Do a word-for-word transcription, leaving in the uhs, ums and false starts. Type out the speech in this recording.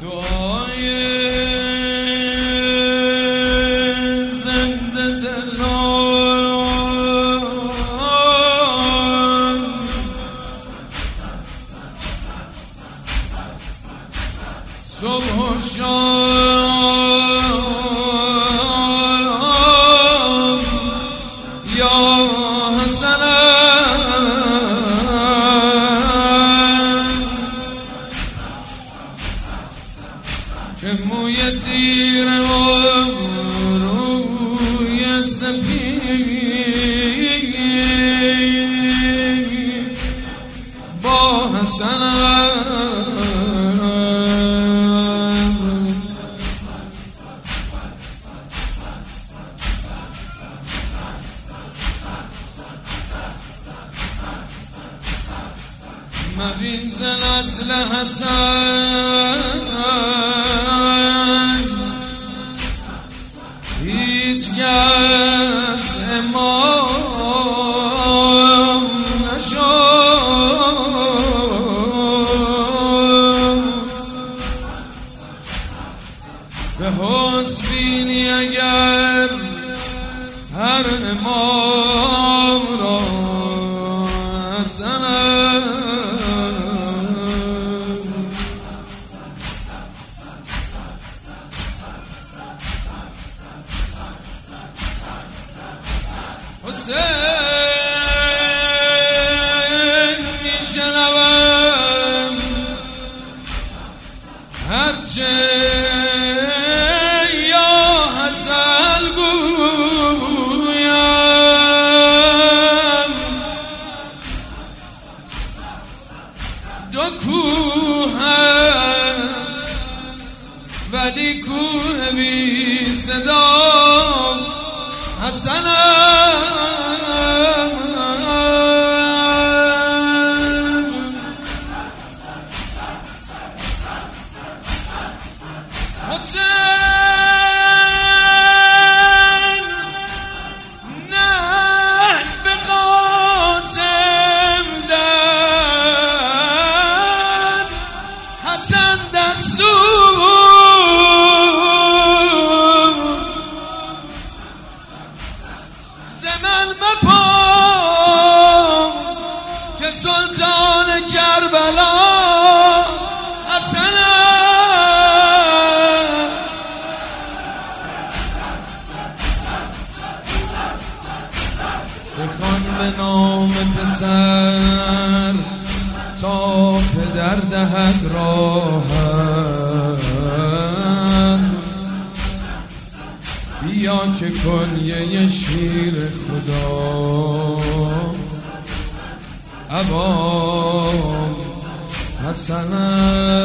دعای زنده دلان صبح و شام یا حسن که موی تیره و روی سپید با حسن مبین زن اصل حسن هیچ کس امام نشد به حسن بینی اگر هر امام را حسن حسین میشنوم هرچه یا حسن گویم دو کوه هست ولی کوه بی صدا حسن سلطان کربلا حسن بخوان به نام پسر تا پدر دهد راحت بیا که کلیه شیر خدا عوام حسن